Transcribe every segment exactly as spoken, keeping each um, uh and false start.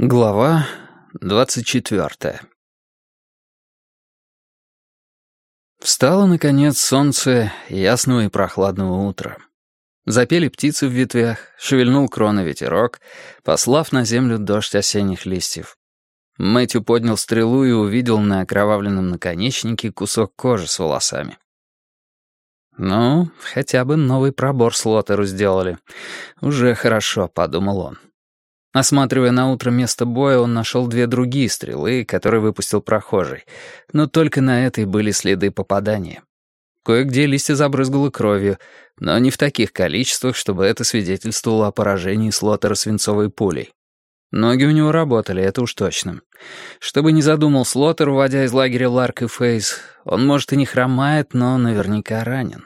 Глава двадцать четвертая. Встало, наконец, солнце ясного и прохладного утра. Запели птицы в ветвях, шевельнул кроны ветерок, послав на землю дождь осенних листьев. Мэтью поднял стрелу и увидел на окровавленном наконечнике кусок кожи с волосами. «Ну, хотя бы новый пробор Слоттеру сделали. Уже хорошо», — подумал он. Осматривая наутро место боя, он нашел две другие стрелы, которые выпустил прохожий, но только на этой были следы попадания. Кое-где листья забрызгало кровью, но не в таких количествах, чтобы это свидетельствовало о поражении Слоттера свинцовой пулей. Ноги у него работали, это уж точно. Что бы ни задумал Слоттер, уводя из лагеря Ларк и Фейс, он, может, и не хромает, но наверняка ранен.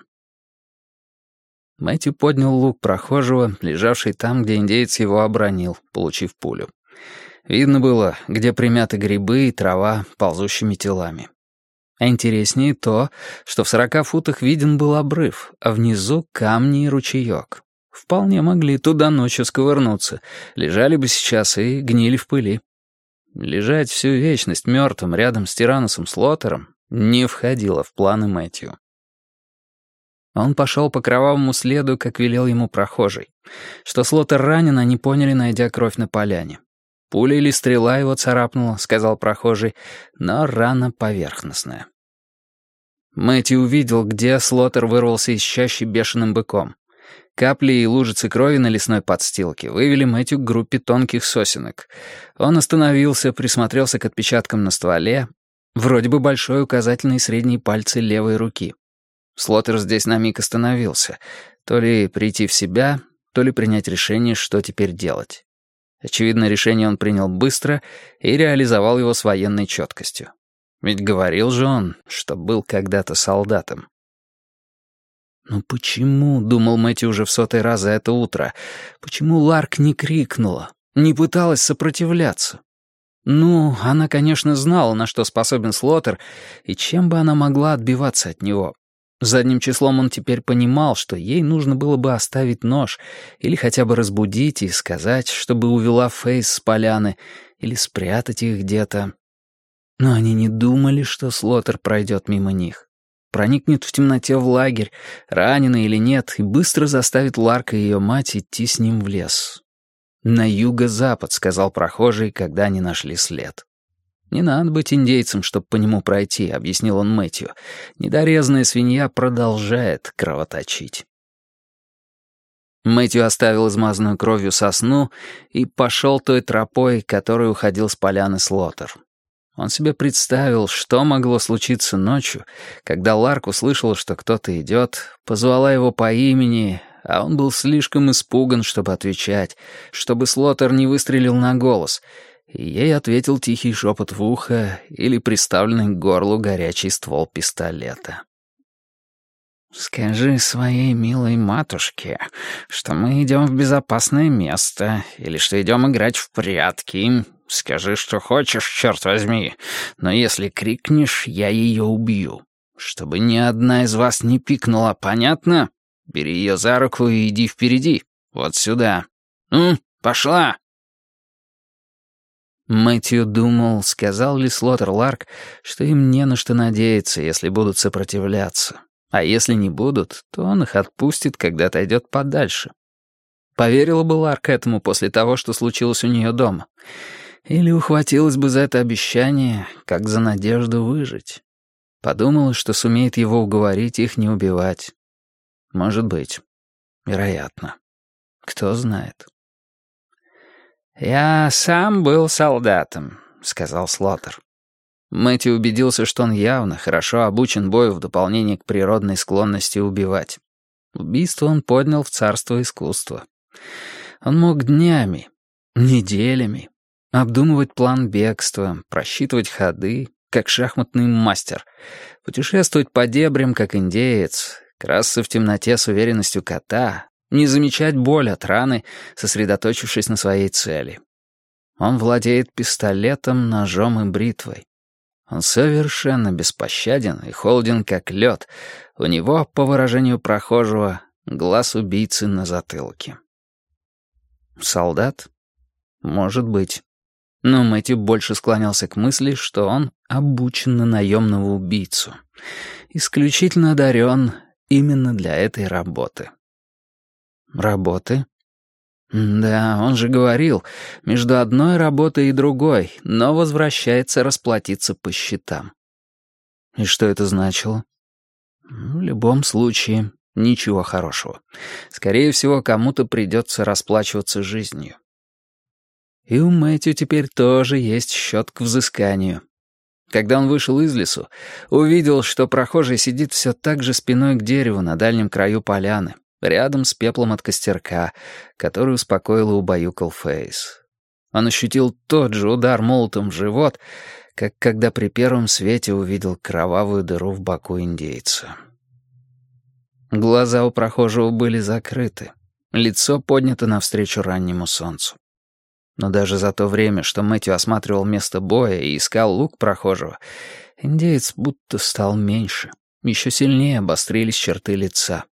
Мэтью поднял лук прохожего, лежавший там, где индеец его обронил, получив пулю. Видно было, где примяты грибы и трава ползущими телами. А интереснее то, что в сорока футах виден был обрыв, а внизу камни и ручеек. Вполне могли туда ночью сковырнуться, лежали бы сейчас и гнили в пыли. Лежать всю вечность мертвым рядом с Тираносом Слоттером не входило в планы Мэтью. Он пошел по кровавому следу, как велел ему прохожий. Что Слоттер ранен, они поняли, найдя кровь на поляне. «Пуля или стрела его царапнула», — сказал прохожий, но рана поверхностная. Мэтью увидел, где Слоттер вырвался из чащи бешеным быком. Капли и лужицы крови на лесной подстилке вывели Мэтью к группе тонких сосенок. Он остановился, присмотрелся к отпечаткам на стволе, вроде бы большой указательный и средний пальцы левой руки. Слоттер здесь на миг остановился. То ли прийти в себя, то ли принять решение, что теперь делать. Очевидно, решение он принял быстро и реализовал его с военной четкостью. Ведь говорил же он, что был когда-то солдатом. «Ну почему, — думал Мэтью уже в сотый раз за это утро, — почему Ларк не крикнула, не пыталась сопротивляться? Ну, она, конечно, знала, на что способен Слоттер, и чем бы она могла отбиваться от него. Задним числом он теперь понимал, что ей нужно было бы оставить нож или хотя бы разбудить и сказать, чтобы увела Фейс с поляны или спрятать их где-то. Но они не думали, что Слоттер пройдет мимо них. Проникнет в темноте в лагерь, раненый или нет, и быстро заставит Ларка и ее мать идти с ним в лес. «На юго-запад», — сказал прохожий, когда они нашли след. «Не надо быть индейцем, чтобы по нему пройти», — объяснил он Мэтью. «Недорезанная свинья продолжает кровоточить». Мэтью оставил измазанную кровью сосну и пошел той тропой, которой уходил с поляны Слоттер. Он себе представил, что могло случиться ночью, когда Ларк услышала, что кто-то идет, позвала его по имени, а он был слишком испуган, чтобы отвечать, чтобы Слоттер не выстрелил на голос — и ей ответил тихий шепот в ухо или приставленный к горлу горячий ствол пистолета. «Скажи своей милой матушке, что мы идем в безопасное место, или что идем играть в прятки. Скажи, что хочешь, черт возьми, но если крикнешь, я ее убью. Чтобы ни одна из вас не пикнула, понятно? Бери ее за руку и иди впереди, вот сюда. Ну, пошла!» Мэтью думал, сказал ли Слоттер Ларк, что им не на что надеяться, если будут сопротивляться. А если не будут, то он их отпустит, когда отойдет подальше. Поверила бы Ларк этому после того, что случилось у нее дома? Или ухватилась бы за это обещание, как за надежду выжить? Подумала, что сумеет его уговорить их не убивать. Может быть. Вероятно. Кто знает. «Я сам был солдатом», — сказал Слоттер. Мэтью убедился, что он явно хорошо обучен бою в дополнение к природной склонности убивать. Убийство он поднял в царство искусства. Он мог днями, неделями обдумывать план бегства, просчитывать ходы, как шахматный мастер, путешествовать по дебрям, как индеец, красться в темноте с уверенностью кота, не замечать боль от раны, сосредоточившись на своей цели. Он владеет пистолетом, ножом и бритвой. Он совершенно беспощаден и холоден, как лед. У него, по выражению прохожего, глаз убийцы на затылке. Солдат? Может быть. Но Мэтью больше склонялся к мысли, что он обучен на наемного убийцу. Исключительно одарен именно для этой работы. Работы? Да, он же говорил, между одной работой и другой, но возвращается расплатиться по счетам. И что это значило? В любом случае, ничего хорошего. Скорее всего, кому-то придется расплачиваться жизнью. И у Мэтью теперь тоже есть счет к взысканию. Когда он вышел из лесу, увидел, что прохожий сидит все так же спиной к дереву на дальнем краю поляны, рядом с пеплом от костерка, который успокоил и убаюкал Фейс. Он ощутил тот же удар молотом в живот, как когда при первом свете увидел кровавую дыру в боку индейца. Глаза у прохожего были закрыты, лицо поднято навстречу раннему солнцу. Но даже за то время, что Мэтью осматривал место боя и искал лук прохожего, индеец будто стал меньше, еще сильнее обострились черты лица.